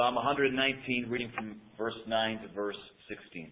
Psalm 119, reading from verse 9 to verse 16.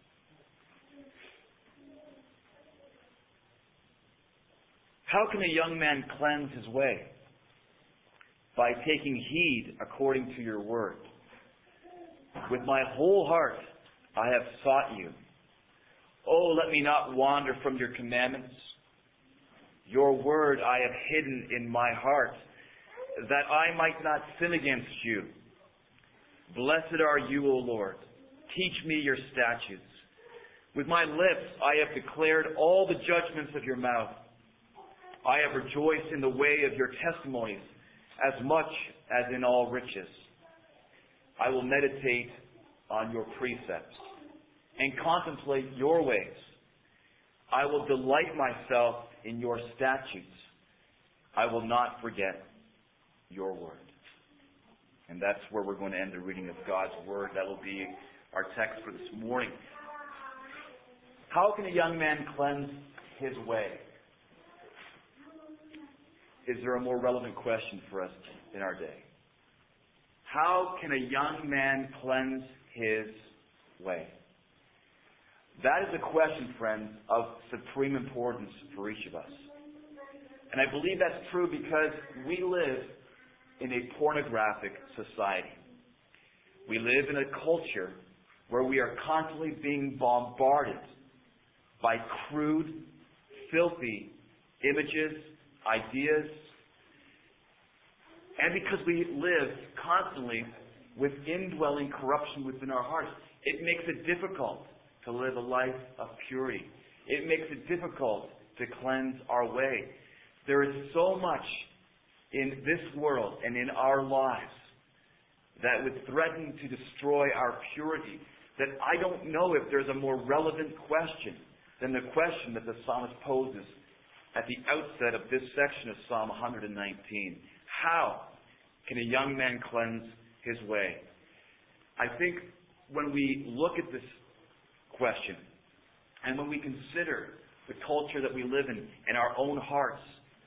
How can a young man cleanse his way? By taking heed according to your word. With my whole heart I have sought you. Oh, let me not wander from your commandments. Your word I have hidden in my heart, that I might not sin against you. Blessed are you, O Lord. Teach me your statutes. With my lips I have declared all the judgments of your mouth. I have rejoiced in the way of your testimonies as much as in all riches. I will meditate on your precepts and contemplate your ways. I will delight myself in your statutes. I will not forget your word. And that's where we're going to end the reading of God's word. That will be our text for this morning. How can a young man cleanse his way? Is there a more relevant question for us in our day? How can a young man cleanse his way? That is a question, friends, of supreme importance for each of us. And I believe that's true because we live in a pornographic society. We live in a culture where we are constantly being bombarded by crude, filthy images, ideas, and because we live constantly with indwelling corruption within our hearts, it makes it difficult to live a life of purity. It makes it difficult to cleanse our way. There is so much in this world and in our lives that would threaten to destroy our purity, that I don't know if there's a more relevant question than the question that the psalmist poses at the outset of this section of Psalm 119. How can a young man cleanse his way? I think when we look at this question, and when we consider the culture that we live in our own hearts,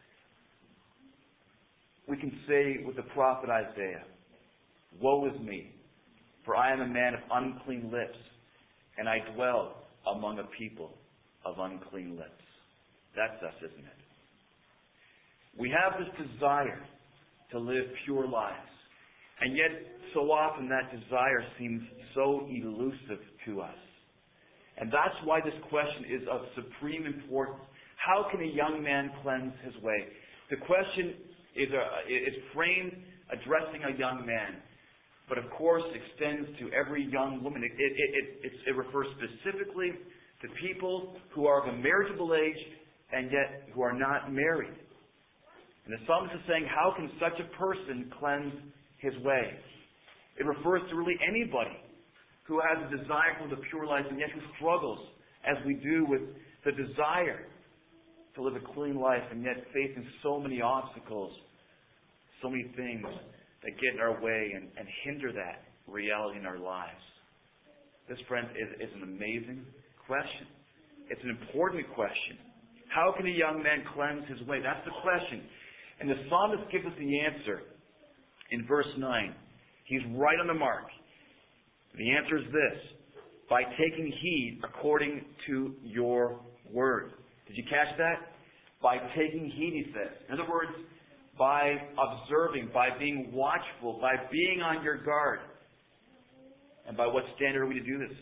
we can say with the prophet Isaiah, "Woe is me, for I am a man of unclean lips, and I dwell among a people of unclean lips." That's us, isn't it? We have this desire to live pure lives, and yet so often that desire seems so elusive to us. And that's why this question is of supreme importance. How can a young man cleanse his way? The question is framed addressing a young man, but of course extends to every young woman. It refers specifically to people who are of a marriageable age and yet who are not married. And the psalmist is saying, how can such a person cleanse his way? It refers to really anybody who has a desire for the pure life and yet who struggles, as we do, with the desire to live a clean life and yet facing so many obstacles, so many things that get in our way and hinder that reality in our lives. This, friends, is an amazing question. It's an important question. How can a young man cleanse his way? That's the question. And the psalmist gives us the answer in verse 9. He's right on the mark. The answer is this: by taking heed according to your word. Did you catch that? By taking heed, he says. In other words, by observing, by being watchful, by being on your guard. And by what standard are we to do this?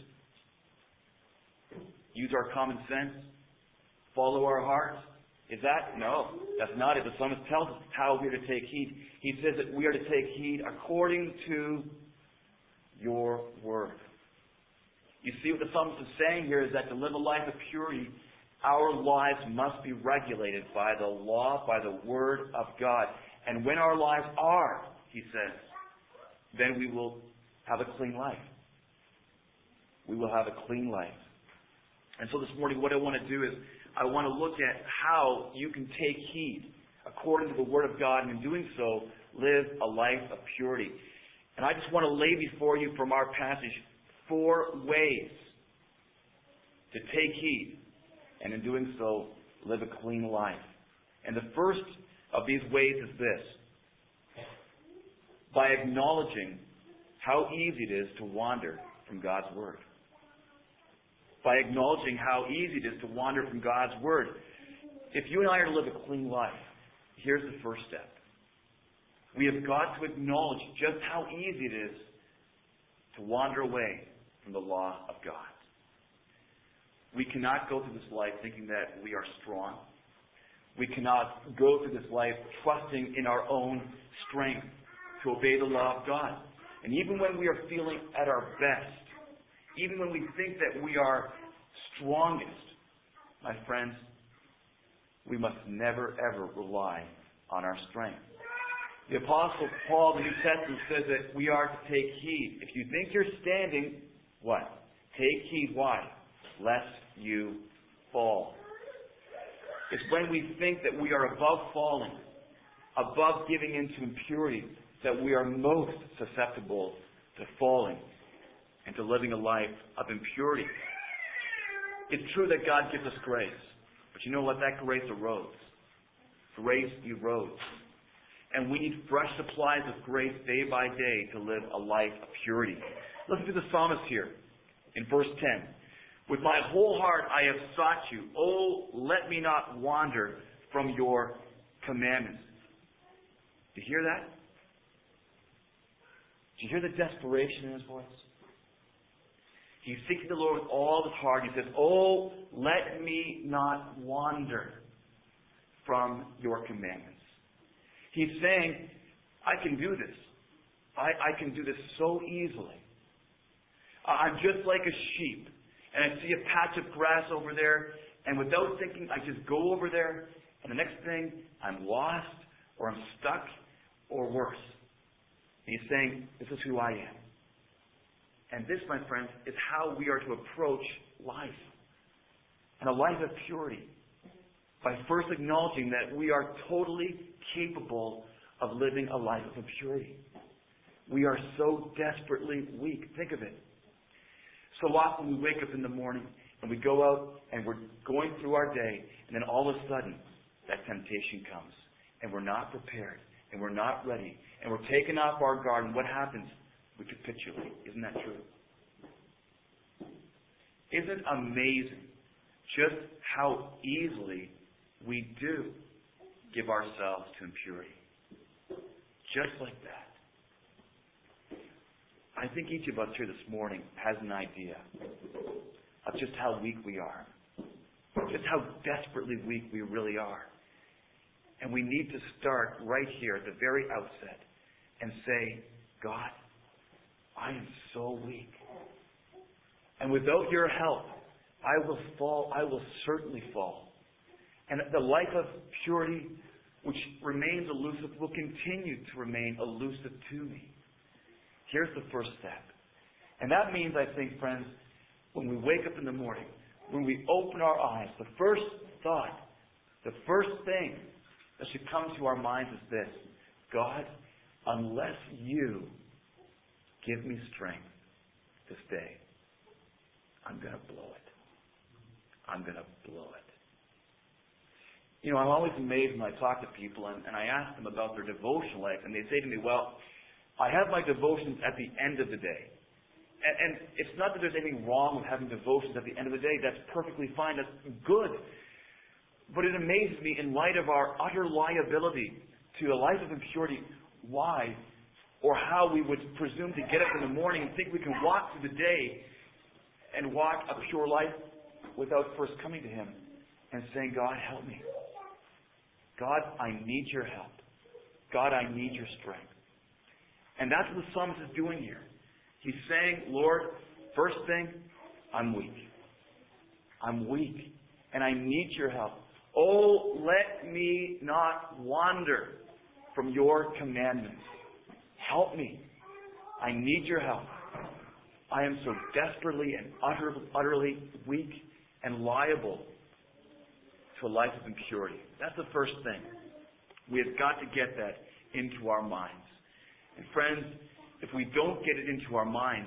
Use our common sense? Follow our heart? Is that? No, that's not it. The psalmist tells us how we are to take heed. He says that we are to take heed according to your word. You see, what the psalmist is saying here is that to live a life of purity, our lives must be regulated by the law, by the word of God. And when our lives are, he says, then we will have a clean life. We will have a clean life. And so this morning, what I want to do is I want to look at how you can take heed according to the word of God, and in doing so, live a life of purity. And I just want to lay before you from our passage 4 ways to take heed, and in doing so, live a clean life. And the first of these ways is this: by acknowledging how easy it is to wander from God's Word. By acknowledging how easy it is to wander from God's Word. If you and I are to live a clean life, here's the first step. We have got to acknowledge just how easy it is to wander away from the law of God. We cannot go through this life thinking that we are strong. We cannot go through this life trusting in our own strength to obey the law of God. And even when we are feeling at our best, even when we think that we are strongest, my friends, we must never ever rely on our strength. The Apostle Paul in the New Testament says that we are to take heed. If you think you're standing, what? Take heed. Why? Lest you fall. It's when we think that we are above falling, above giving into impurity, that we are most susceptible to falling and to living a life of impurity. It's true that God gives us grace. But you know what? That grace erodes. Grace erodes. And we need fresh supplies of grace day by day to live a life of purity. Listen to the psalmist here in verse 10. With my whole heart I have sought you. Oh, let me not wander from your commandments. Do you hear that? Do you hear the desperation in his voice? He's seeking the Lord with all his heart. He says, oh, let me not wander from your commandments. He's saying, I can do this. I can do this so easily. I'm just like a sheep, and I see a patch of grass over there, and without thinking, I just go over there, and the next thing, I'm lost, or I'm stuck, or worse. And he's saying, this is who I am. And this, my friends, is how we are to approach life. And a life of purity. By first acknowledging that we are totally capable of living a life of impurity. We are so desperately weak. Think of it. So often we wake up in the morning and we go out and we're going through our day, and then all of a sudden that temptation comes. And we're not prepared. And we're not ready. And we're taken off our guard. And what happens? We capitulate. Isn't that true? Isn't it amazing just how easily we do give ourselves to impurity? Just like that. I think each of us here this morning has an idea of just how weak we are. Just how desperately weak we really are. And we need to start right here at the very outset and say, God, I am so weak. And without your help, I will fall. I will certainly fall. And the life of purity, which remains elusive, will continue to remain elusive to me. Here's the first step. And that means, I think, friends, when we wake up in the morning, when we open our eyes, the first thought, the first thing that should come to our minds is this: God, unless you give me strength this day, I'm going to blow it. I'm going to blow it. You know, I'm always amazed when I talk to people and I ask them about their devotional life, and they say to me, well, I have my devotions at the end of the day. And it's not that there's anything wrong with having devotions at the end of the day. That's perfectly fine. That's good. But it amazes me, in light of our utter liability to a life of impurity, why or how we would presume to get up in the morning and think we can walk through the day and walk a pure life without first coming to Him and saying, God, help me. God, I need your help. God, I need your strength. And that's what the psalmist is doing here. He's saying, Lord, first thing, I'm weak. I'm weak. And I need your help. Oh, let me not wander from your commandments. Help me. I need your help. I am so desperately and utterly weak and liable to a life of impurity. That's the first thing. We have got to get that into our minds. And friends, if we don't get it into our minds,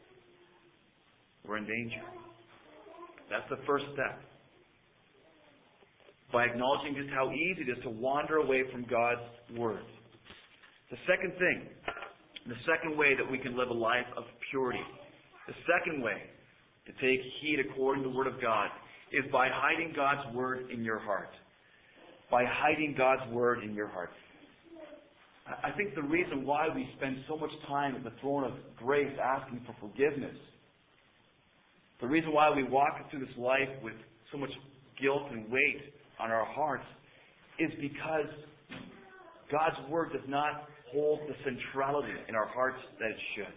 we're in danger. That's the first step. By acknowledging just how easy it is to wander away from God's Word. The second thing The second way that we can live a life of purity, the second way to take heed according to the Word of God, is by hiding God's Word in your heart. By hiding God's Word in your heart. I think the reason why we spend so much time at the throne of grace asking for forgiveness, the reason why we walk through this life with so much guilt and weight on our hearts, is because God's Word does not hold the centrality in our hearts that it should.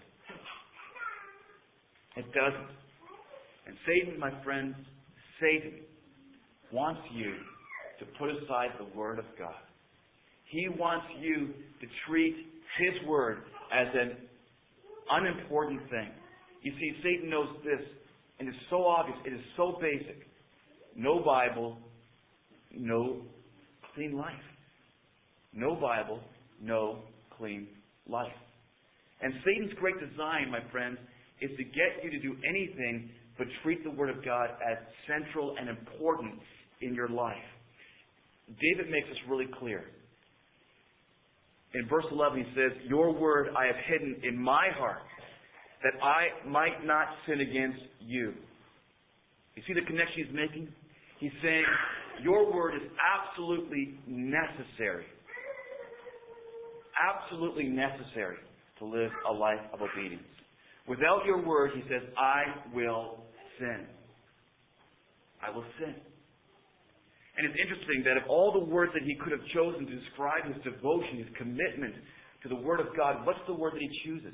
It doesn't. And Satan, my friends, Satan wants you to put aside the Word of God. He wants you to treat His Word as an unimportant thing. You see, Satan knows this, and it's so obvious, it is so basic. No Bible, no clean life. No Bible, no clean life. And Satan's great design, my friends, is to get you to do anything but treat the Word of God as central and important in your life. David makes this really clear. In verse 11 he says, "Your word I have hidden in my heart, that I might not sin against you." You see the connection he's making? He's saying, your word is absolutely necessary. Absolutely necessary to live a life of obedience. Without your word, he says, I will sin. I will sin. And it's interesting that of all the words that he could have chosen to describe his devotion, his commitment to the Word of God, what's the word that he chooses?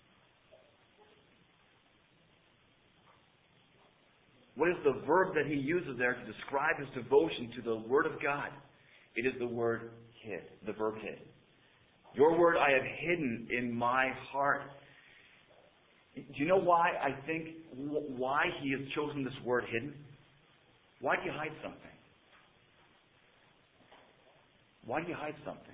What is the verb that he uses there to describe his devotion to the Word of God? It is the word hid, the verb hid. Your word I have hidden in my heart. Do you know why why he has chosen this word hidden? Why do you hide something? Why do you hide something?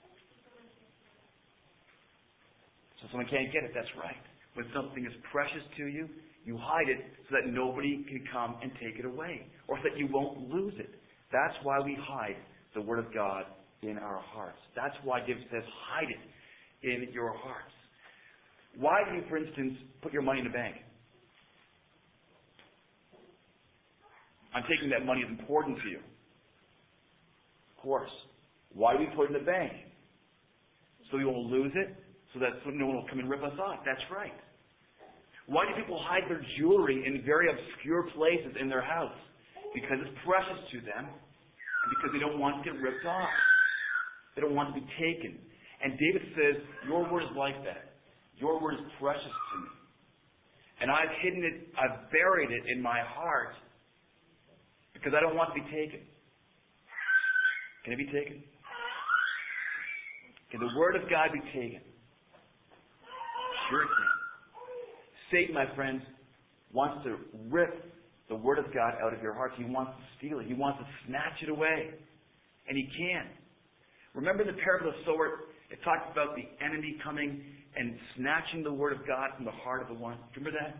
So someone can't get it, that's right. When something is precious to you, you hide it so that nobody can come and take it away, or so that you won't lose it. That's why we hide the Word of God in our hearts. That's why David says, hide it in your hearts. Why do you, for instance, put your money in the bank? I'm taking that money is important to you. Of course. Why do we put it in the bank? So we won't lose it? So that no one will come and rip us off. That's right. Why do people hide their jewelry in very obscure places in their house? Because it's precious to them. And because they don't want to get ripped off. They don't want to be taken. And David says, your word is like that. Your word is precious to me. And I've hidden it, I've buried it in my heart because I don't want to be taken. Can it be taken? Can the Word of God be taken? Sure it can. Satan, my friends, wants to rip the Word of God out of your heart. He wants to steal it. He wants to snatch it away. And he can. Remember the parable of the sower? It talks about the enemy coming and snatching the Word of God from the heart of the one. Remember that?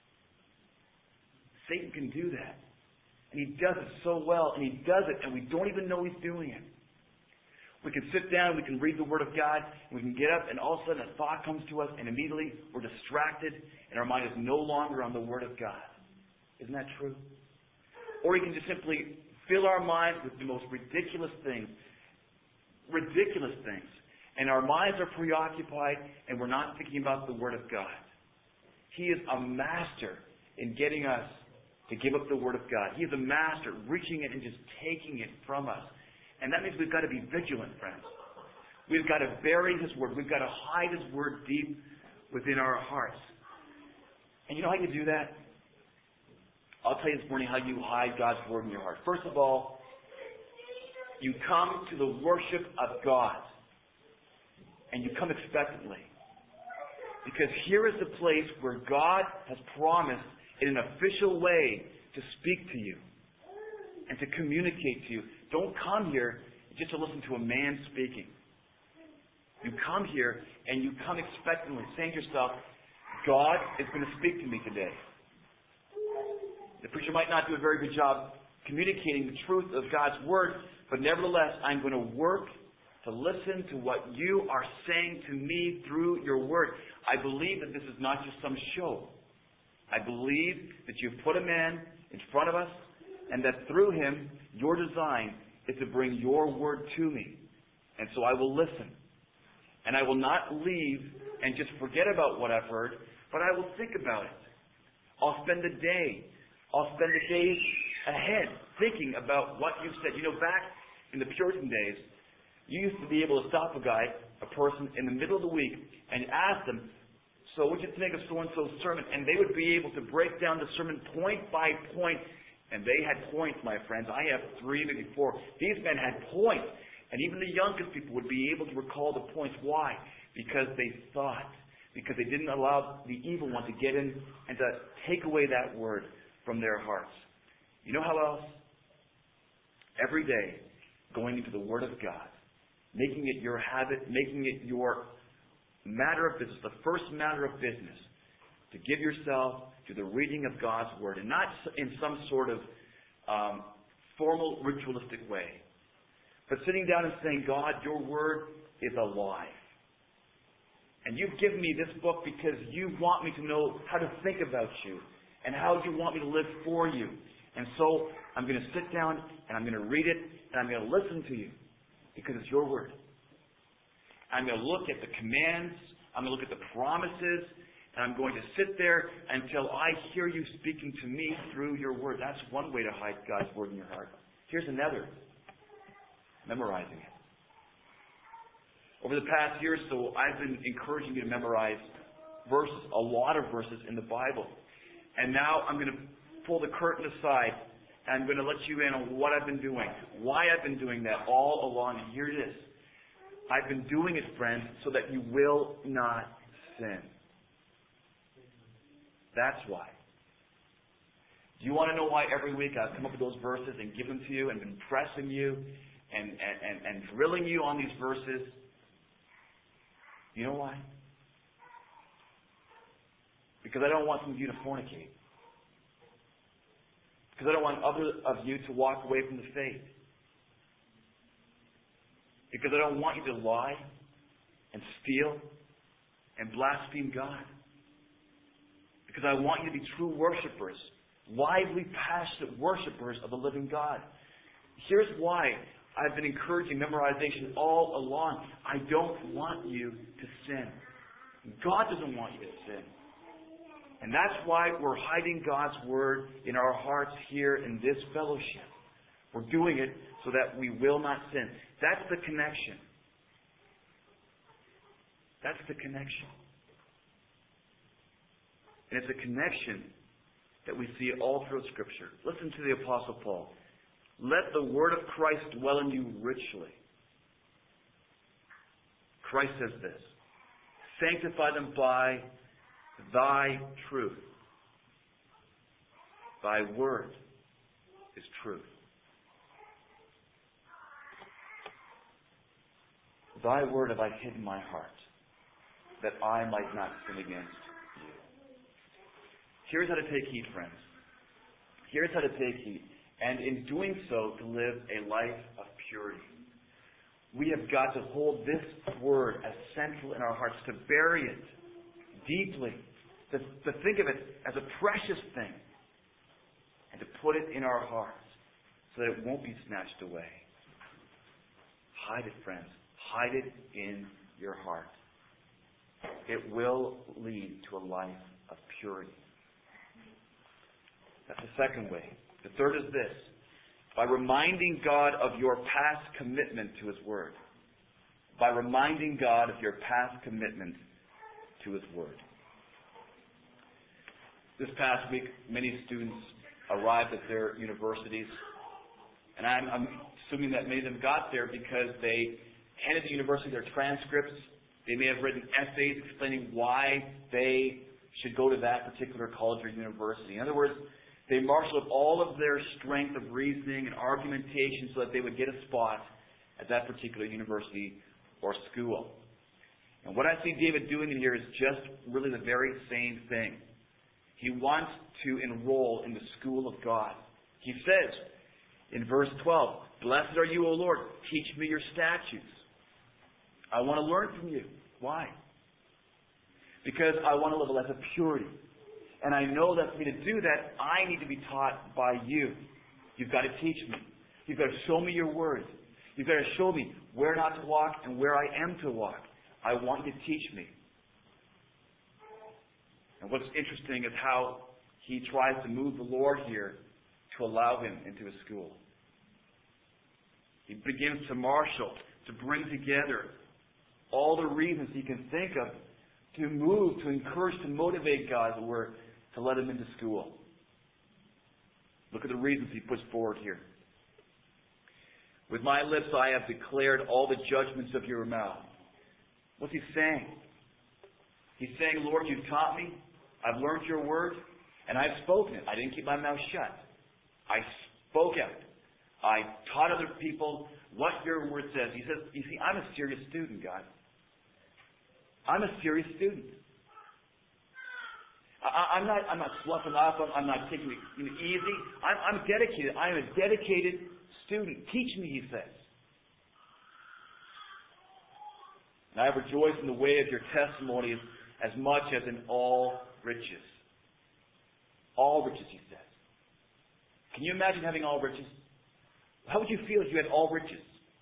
Satan can do that. And he does it so well. And he does it, and we don't even know he's doing it. We can sit down, we can read the Word of God, and we can get up, and all of a sudden a thought comes to us, and immediately we're distracted, and our mind is no longer on the Word of God. Isn't that true? Or we can just simply fill our minds with the most ridiculous things. Ridiculous things. And our minds are preoccupied, and we're not thinking about the Word of God. He is a master in getting us to give up the Word of God. He is a master reaching it and just taking it from us. And that means we've got to be vigilant, friends. We've got to bury His Word. We've got to hide His Word deep within our hearts. And you know how you do that? I'll tell you this morning how you hide God's Word in your heart. First of all, you come to the worship of God. And you come expectantly. Because here is the place where God has promised in an official way to speak to you and to communicate to you. Don't come here just to listen to a man speaking. You come here and you come expectantly, saying to yourself, God is going to speak to me today. The preacher might not do a very good job communicating the truth of God's Word, but nevertheless, I'm going to work to listen to what you are saying to me through your word. I believe that this is not just some show. I believe that you've put a man in front of us and that through him, your design is to bring your word to me. And so I will listen. And I will not leave and just forget about what I've heard, but I will think about it. I'll spend the days ahead thinking about what you've said. You know, back in the Puritan days, you used to be able to stop a person in the middle of the week and ask them, so what did you think of so-and-so's sermon? And they would be able to break down the sermon point by point. And they had points, my friends. I have 3, maybe 4. These men had points. And even the youngest people would be able to recall the points. Why? Because they thought. Because they didn't allow the evil one to get in and to take away that word from their hearts. You know how else? Every day, going into the Word of God, making it your habit, making it your matter of business, the first matter of business, to give yourself to the reading of God's Word, and not in some sort of formal, ritualistic way, but sitting down and saying, God, your Word is alive. And you've given me this book because you want me to know how to think about you and how you want me to live for you. And so I'm going to sit down and I'm going to read it and I'm going to listen to you because it's your Word. I'm going to look at the commands. I'm going to look at the promises. And I'm going to sit there until I hear you speaking to me through your Word. That's one way to hide God's Word in your heart. Here's another. Memorizing it. Over the past year or so, I've been encouraging you to memorize verses, a lot of verses in the Bible. And now I'm going to pull the curtain aside and I'm going to let you in on what I've been doing, why I've been doing that all along. And here it is. I've been doing it, friends, so that you will not sin. That's why. Do you want to know why every week I've come up with those verses and give them to you and been pressing you and drilling you on these verses? You know why? Because I don't want some of you to fornicate. Because I don't want others of you to walk away from the faith. Because I don't want you to lie and steal and blaspheme God. Because I want you to be true worshipers, lively, passionate worshipers of the living God. Here's why I've been encouraging memorization all along. I don't want you to sin. God doesn't want you to sin. And that's why we're hiding God's Word in our hearts here in this fellowship. We're doing it so that we will not sin. That's the connection. That's the connection. And it's a connection that we see all through Scripture. Listen to the Apostle Paul. Let the word of Christ dwell in you richly. Christ says this. Sanctify them by thy truth. Thy word is truth. Thy word have I hid in my heart, that I might not sin against you. Here's how to take heed, friends. Here's how to take heed. And in doing so, to live a life of purity. We have got to hold this word as central in our hearts, to bury it deeply, to think of it as a precious thing, and to put it in our hearts so that it won't be snatched away. Hide it, friends. Hide it in your heart. It will lead to a life of purity. That's the second way. The third is this. By reminding God of your past commitment to His Word. By reminding God of your past commitment to His Word. This past week, many students arrived at their universities. And I'm assuming that many of them got there because they handed the university their transcripts. They may have written essays explaining why they should go to that particular college or university. In other words, they marshaled all of their strength of reasoning and argumentation so that they would get a spot at that particular university or school. And what I see David doing in here is just really the very same thing. He wants to enroll in the school of God. He says in verse 12, Blessed are you, O Lord, teach me your statutes. I want to learn from you. Why? Because I want to live a life of purity. And I know that for me to do that, I need to be taught by you. You've got to teach me. You've got to show me your word. You've got to show me where not to walk and where I am to walk. I want you to teach me. And what's interesting is how he tries to move the Lord here to allow him into his school. He begins to marshal, to bring together all the reasons he can think of to move, to encourage, to motivate God's word, to let him into school. Look at the reasons he puts forward here. With my lips I have declared all the judgments of your mouth. What's he saying? He's saying, Lord, you've taught me. I've learned your word, and I've spoken it. I didn't keep my mouth shut. I spoke out. I taught other people what your word says. He says, you see, I'm a serious student, God. I'm a serious student. I'm not sloughing off. I'm not taking it easy. I'm dedicated. I am a dedicated student. Teach me, he says. And I rejoice in the way of your testimonies as much as in all riches. All riches, he says. Can you imagine having all riches? How would you feel if you had all riches?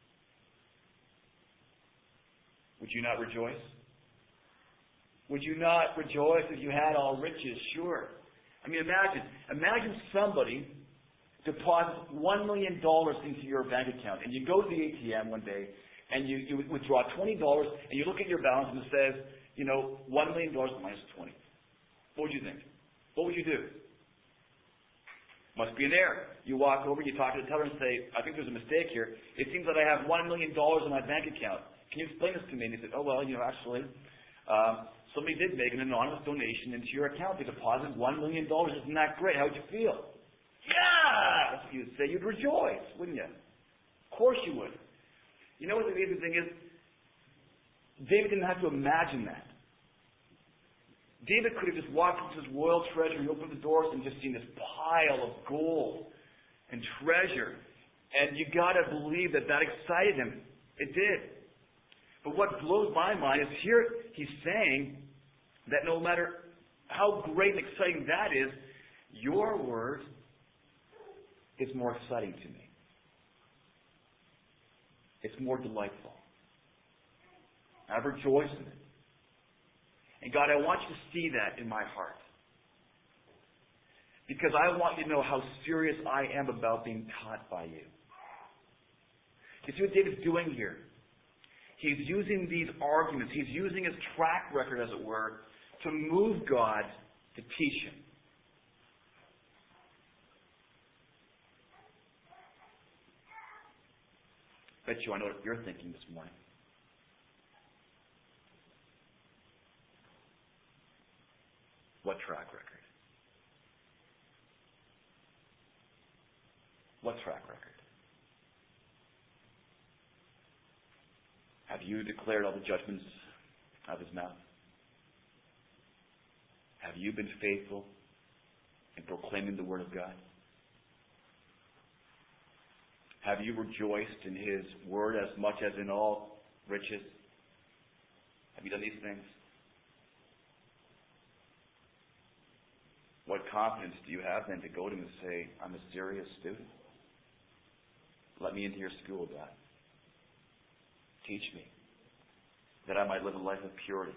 Would you not rejoice? Would you not rejoice if you had all riches? Sure. I mean, imagine somebody deposits $1 million into your bank account, and you go to the ATM one day, and you withdraw $20, and you look at your balance, and it says, $1 million minus 20. What would you think? What would you do? Must be an error. You walk over, you talk to the teller and say, I think there's a mistake here. It seems that I have $1 million in my bank account. Can you explain this to me? And he said, actually, somebody did make an anonymous donation into your account. They deposited $1 million. Isn't that great? How would you feel? Yeah! That's what you'd say. You'd rejoice, wouldn't you? Of course you would. You know what the amazing thing is? David didn't have to imagine that. David could have just walked into his royal treasure and opened the doors and just seen this pile of gold and treasure. And you got to believe that excited him. It did. But what blows my mind is here he's saying that no matter how great and exciting that is, your word is more exciting to me. It's more delightful. I rejoice in it. And God, I want you to see that in my heart. Because I want you to know how serious I am about being taught by you. You see what David's doing here? He's using these arguments. He's using his track record, as it were, to move God to teach him. Bet you I know what you're thinking this morning. What track record? What track record? Have you declared all the judgments of his mouth? Have you been faithful in proclaiming the word of God? Have you rejoiced in his word as much as in all riches? Have you done these things? What confidence do you have then to go to him and say, I'm a serious student? Let me into your school, God. Teach me that I might live a life of purity.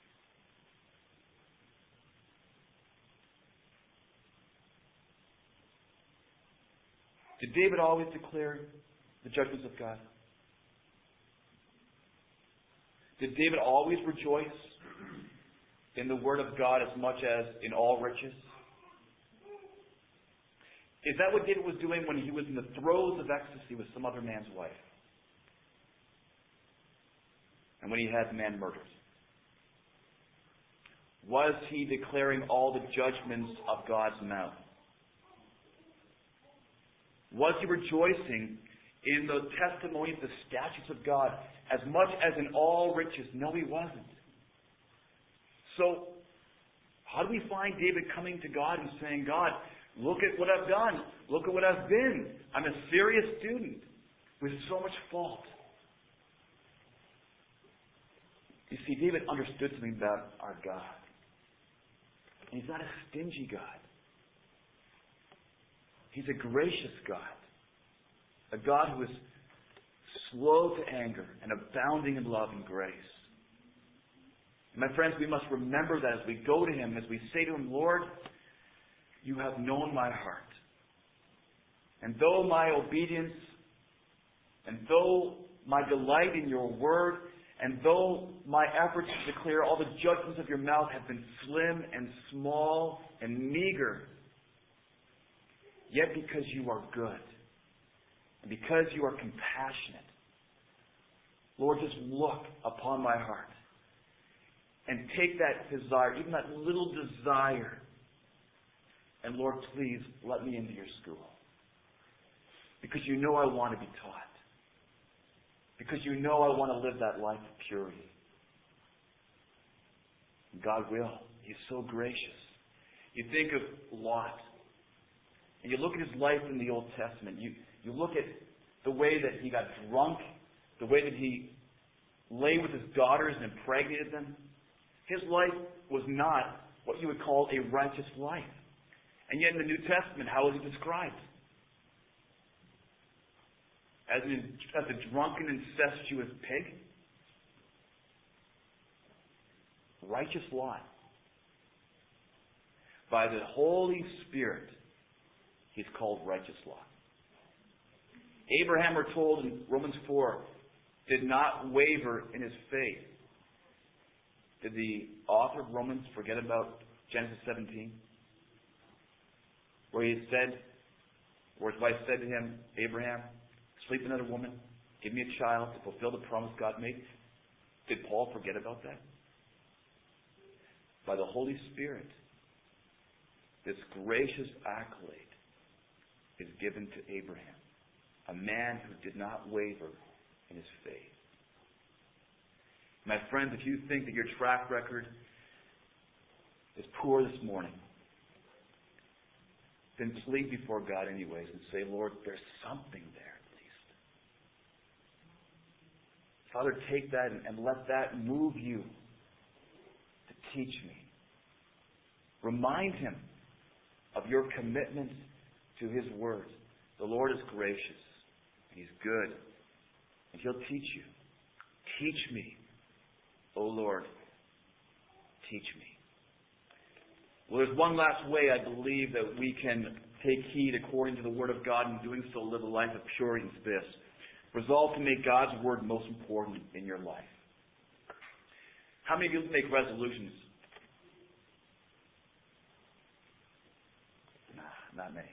Did David always declare the judgments of God? Did David always rejoice in the word of God as much as in all riches? Is that what David was doing when he was in the throes of ecstasy with some other man's wife? And when he had the man murdered? Was he declaring all the judgments of God's mouth? Was he rejoicing in the testimonies, the statutes of God, as much as in all riches? No, he wasn't. So, how do we find David coming to God and saying, God, look at what I've done. Look at what I've been. I'm a serious student with so much fault. You see, David understood something about our God. And He's not a stingy God. He's a gracious God. A God who is slow to anger and abounding in love and grace. And my friends, we must remember that as we go to Him, as we say to Him, Lord, You have known my heart. And though my obedience, and though my delight in Your Word, and though my efforts to declare all the judgments of Your mouth have been slim and small and meager, yet because You are good, and because You are compassionate, Lord, just look upon my heart and take that desire, even that little desire, and Lord, please let me into Your school. Because You know I want to be taught. Because You know I want to live that life of purity. God will. He's so gracious. You think of Lot, and you look at his life in the Old Testament. You look at the way that he got drunk, the way that he lay with his daughters and impregnated them. His life was not what you would call a righteous life. And yet in the New Testament, how is he described? As a drunken, incestuous pig? Righteous Lot. By the Holy Spirit, he's called righteous Lot. Abraham, we're told in Romans 4, did not waver in his faith. Did the author of Romans forget about Genesis 17? Where his wife said to him, Abraham, sleep with another woman, give me a child to fulfill the promise God made. Did Paul forget about that? By the Holy Spirit, this gracious accolade is given to Abraham, a man who did not waver in his faith. My friends, if you think that your track record is poor this morning, then plead before God anyways and say, Lord, there's something there at least. Father, take that and let that move you to teach me. Remind Him of your commitment to His Word. The Lord is gracious. He's good. And He'll teach you. Teach me, O Lord. Teach me. Well, there's one last way I believe that we can take heed according to the Word of God, and doing so live a life of purity. Is this: resolve to make God's Word most important in your life. How many of you make resolutions? Not many.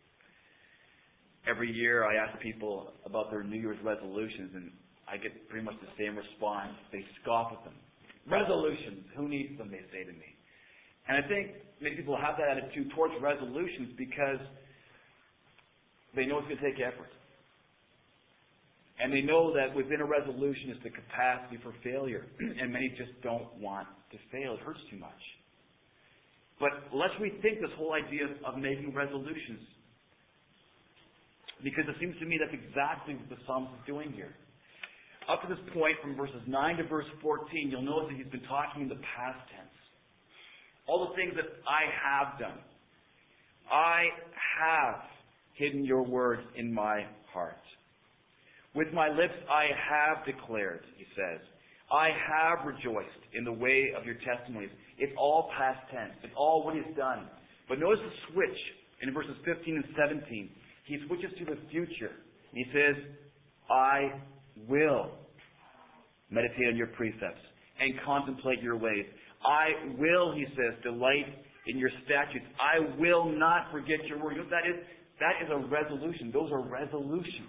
Every year I ask people about their New Year's resolutions, and I get pretty much the same response. They scoff at them. Resolutions, who needs them, they say to me. And I think many people have that attitude towards resolutions because they know it's going to take effort. And they know that within a resolution is the capacity for failure. And many just don't want to fail. It hurts too much. But let's rethink this whole idea of making resolutions. Because it seems to me that's exactly what the psalmist is doing here. Up to this point, from verses 9 to verse 14, you'll notice that he's been talking in the past tense. All the things that I have done. I have hidden your word in my heart. With my lips I have declared, he says. I have rejoiced in the way of your testimonies. It's all past tense. It's all what he's done. But notice the switch in verses 15 and 17. He switches to the future. He says, I will meditate on your precepts and contemplate your ways. I will, he says, delight in your statutes. I will not forget your word. You know what that is? That is a resolution. Those are resolutions.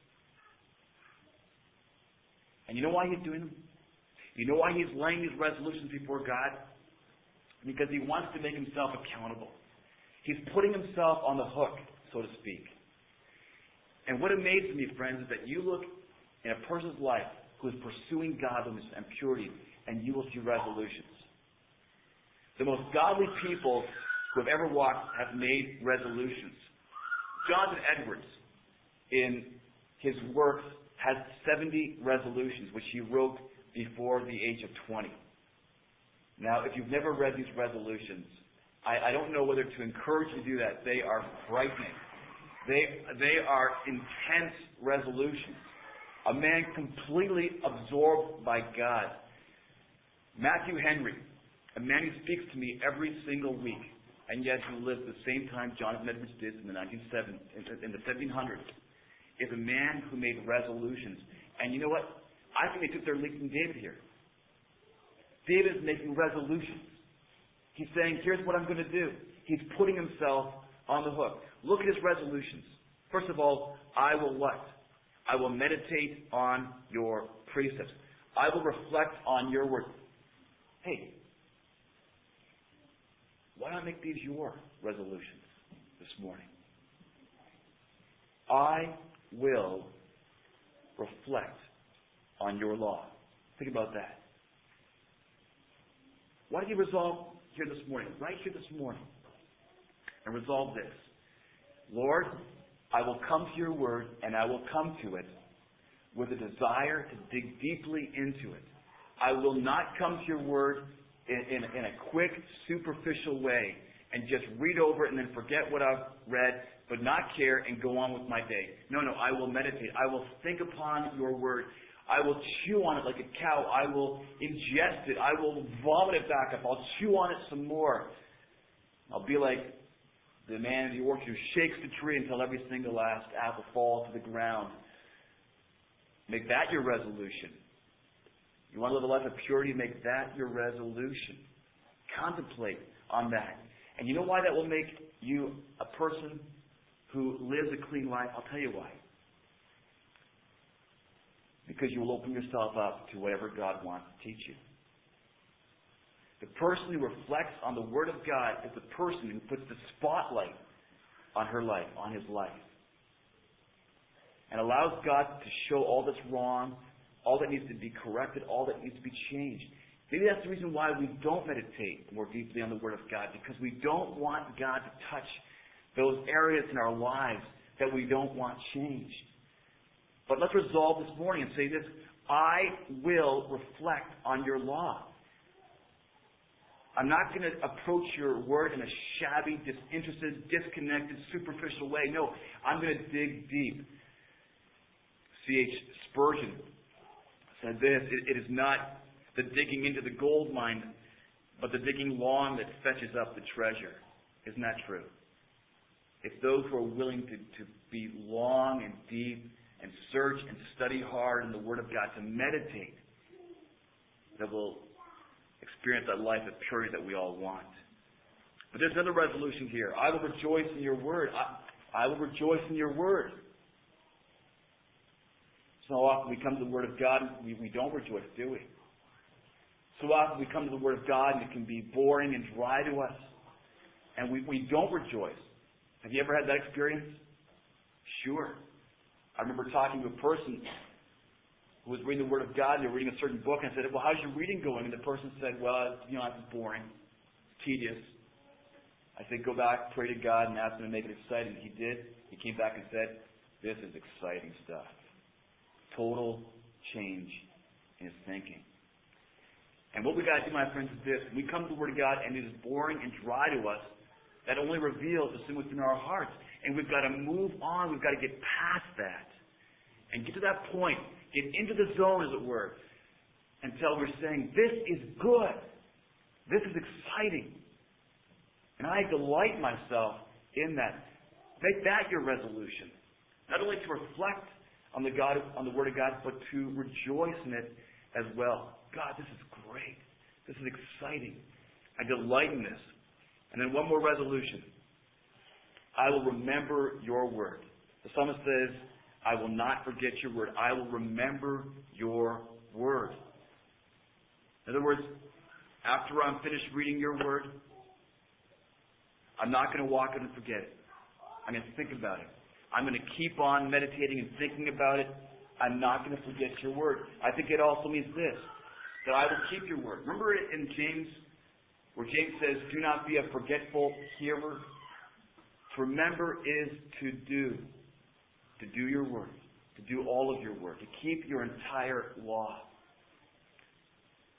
And you know why he's doing them? You know why he's laying these resolutions before God? Because he wants to make himself accountable. He's putting himself on the hook, so to speak. And what amazes me, friends, is that you look in a person's life who is pursuing godliness and purity, and you will see resolutions. The most godly people who have ever walked have made resolutions. Jonathan Edwards, in his work, has 70 resolutions, which he wrote before the age of 20. Now, if you've never read these resolutions, I don't know whether to encourage you to do that. They are frightening. They are intense resolutions. A man completely absorbed by God. Matthew Henry, a man who speaks to me every single week, and yet who lived the same time Jonathan Edwards did in the 1700s, is a man who made resolutions. And you know what? I think they took their lead from David here. David is making resolutions. He's saying, here's what I'm going to do. He's putting himself on the hook. Look at his resolutions. First of all, I will what? I will meditate on your precepts. I will reflect on your word. Hey, why not make these your resolutions this morning? I will reflect on your law. Think about that. Why don't you resolve here this morning, right here this morning, and resolve this? Lord, I will come to your word, and I will come to it with a desire to dig deeply into it. I will not come to your word in a quick, superficial way and just read over it and then forget what I've read, but not care and go on with my day. No, I will meditate. I will think upon your word. I will chew on it like a cow. I will ingest it. I will vomit it back up. I'll chew on it some more. I'll be like the man in the orchard who shakes the tree until every single last apple falls to the ground. Make that your resolution. You want to live a life of purity? Make that your resolution. Contemplate on that. And you know why that will make you a person who lives a clean life? I'll tell you why. Because you will open yourself up to whatever God wants to teach you. The person who reflects on the Word of God is the person who puts the spotlight on her life, on his life. And allows God to show all that's wrong, all that needs to be corrected, all that needs to be changed. Maybe that's the reason why we don't meditate more deeply on the Word of God, because we don't want God to touch those areas in our lives that we don't want changed. But let's resolve this morning and say this: I will reflect on your law. I'm not going to approach your word in a shabby, disinterested, disconnected, superficial way. No, I'm going to dig deep. C.H. Spurgeon said this: it is not the digging into the gold mine, but the digging long that fetches up the treasure. Isn't that true? It's those who are willing to be long and deep and search and study hard in the Word of God, to meditate, that will experience that life of purity that we all want. But there's another resolution here. I will rejoice in your Word. I will rejoice in your Word. So often we come to the Word of God and we don't rejoice, do we? So often we come to the Word of God and it can be boring and dry to us. And we don't rejoice. Have you ever had that experience? Sure. I remember talking to a person who was reading the Word of God, and they were reading a certain book, and I said, well, how's your reading going? And the person said, well, it's boring. It's tedious. I said, go back, pray to God, and ask Him to make it exciting. He did. He came back and said, this is exciting stuff. Total change in his thinking. And what we got to do, my friends, is this. When we come to the Word of God and it is boring and dry to us, that only reveals the sin within our hearts. And we've got to move on. We've got to get past that. And get to that point. Get into the zone, as it were. Until we're saying, this is good. This is exciting. And I delight myself in that. Make that your resolution. Not only to reflect on the Word of God, but to rejoice in it as well. God, this is great. This is exciting. I delight in this. And then one more resolution. I will remember your word. The psalmist says, I will not forget your word. I will remember your word. In other words, after I'm finished reading your word, I'm not going to walk out and forget it. I'm going to think about it. I'm going to keep on meditating and thinking about it. I'm not going to forget your word. I think it also means this, that I will keep your word. Remember in James, where James says, do not be a forgetful hearer. To remember is to do your word, to do all of your work, to keep your entire law.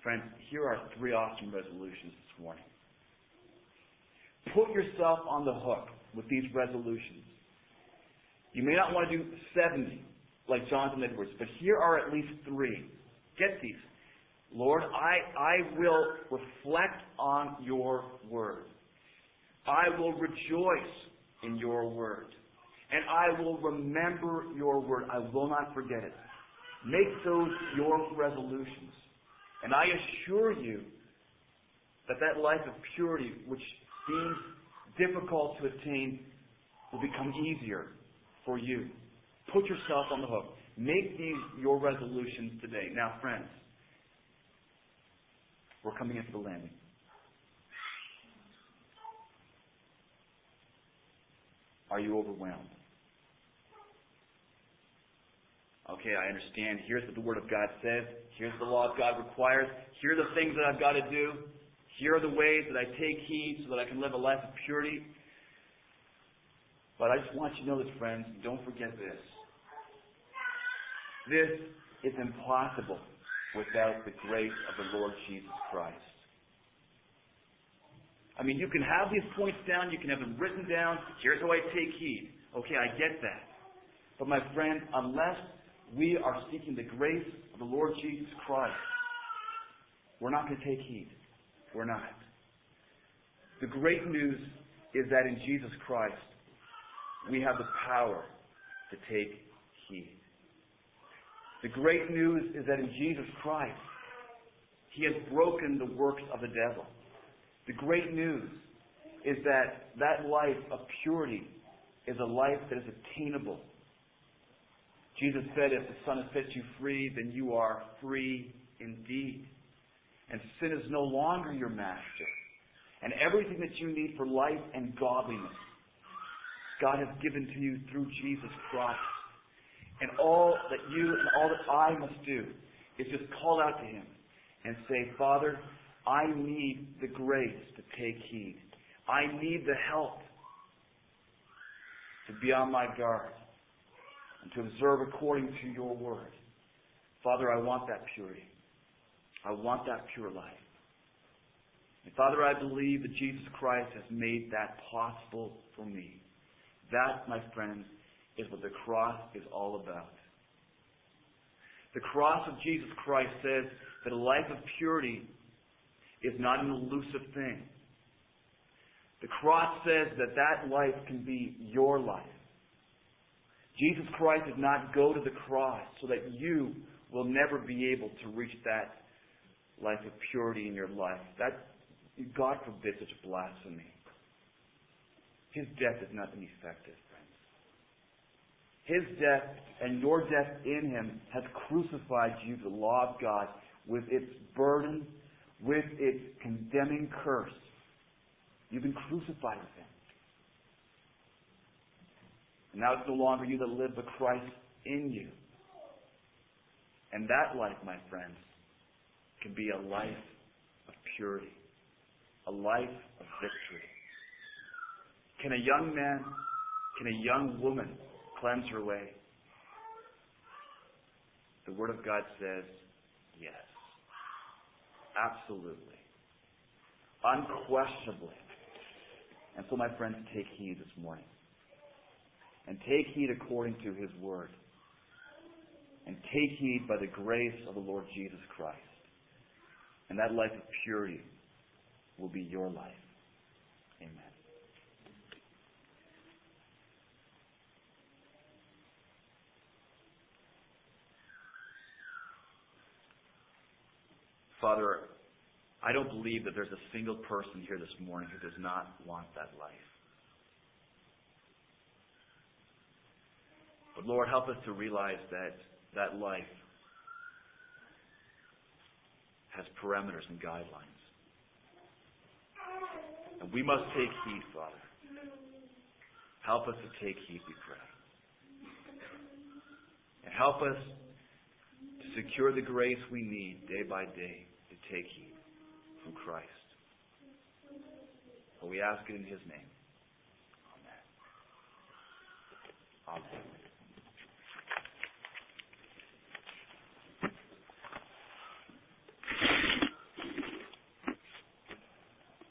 Friends, here are 3 awesome resolutions this morning. Put yourself on the hook with these resolutions. You may not want to do 70 like Jonathan Edwards, but here are at least 3. Get these. Lord, I will reflect on your word. I will rejoice in your word. And I will remember your word. I will not forget it. Make those your resolutions. And I assure you that life of purity, which seems difficult to attain, will become easier for you. Put yourself on the hook. Make these your resolutions today. Now, friends, we're coming into the landing. Are you overwhelmed? Okay, I understand. Here's what the Word of God says. Here's the law God requires. Here are the things that I've got to do. Here are the ways that I take heed so that I can live a life of purity. But I just want you to know this, friends. Don't forget this. This is impossible without the grace of the Lord Jesus Christ. I mean, you can have these points down. You can have them written down. Here's how I take heed. Okay, I get that. But my friend, unless we are seeking the grace of the Lord Jesus Christ, we're not going to take heed. We're not. The great news is that in Jesus Christ, we have the power to take heed. The great news is that in Jesus Christ, He has broken the works of the devil. The great news is that life of purity is a life that is attainable. Jesus said, if the Son has set you free, then you are free indeed. And sin is no longer your master. And everything that you need for life and godliness, God has given to you through Jesus Christ. And all that you and all that I must do is just call out to Him and say, Father, I need the grace to take heed. I need the help to be on my guard and to observe according to your word. Father, I want that purity. I want that pure life. And Father, I believe that Jesus Christ has made that possible for me. That, my friends, is what the cross is all about. The cross of Jesus Christ says that a life of purity is not an elusive thing. The cross says that life can be your life. Jesus Christ did not go to the cross so that you will never be able to reach that life of purity in your life. That, God forbid such blasphemy. His death is not ineffective, friends. His death and your death in Him has crucified you to the law of God with its burden, with its condemning curse. You've been crucified with Him. And now it's no longer you that live, but Christ in you. And that life, my friends, can be a life of purity, a life of victory. Can a young man, can a young woman cleanse her way? The Word of God says, yes. Absolutely. Unquestionably. And so, my friends, take heed this morning. And take heed according to His Word. And take heed by the grace of the Lord Jesus Christ. And that life of purity will be your life. Amen. Father, I don't believe that there's a single person here this morning who does not want that life. But Lord, help us to realize that life has parameters and guidelines. And we must take heed, Father. Help us to take heed, we pray. And help us to secure the grace we need day by day to take heed from Christ. For we ask it in His name. Amen. Amen.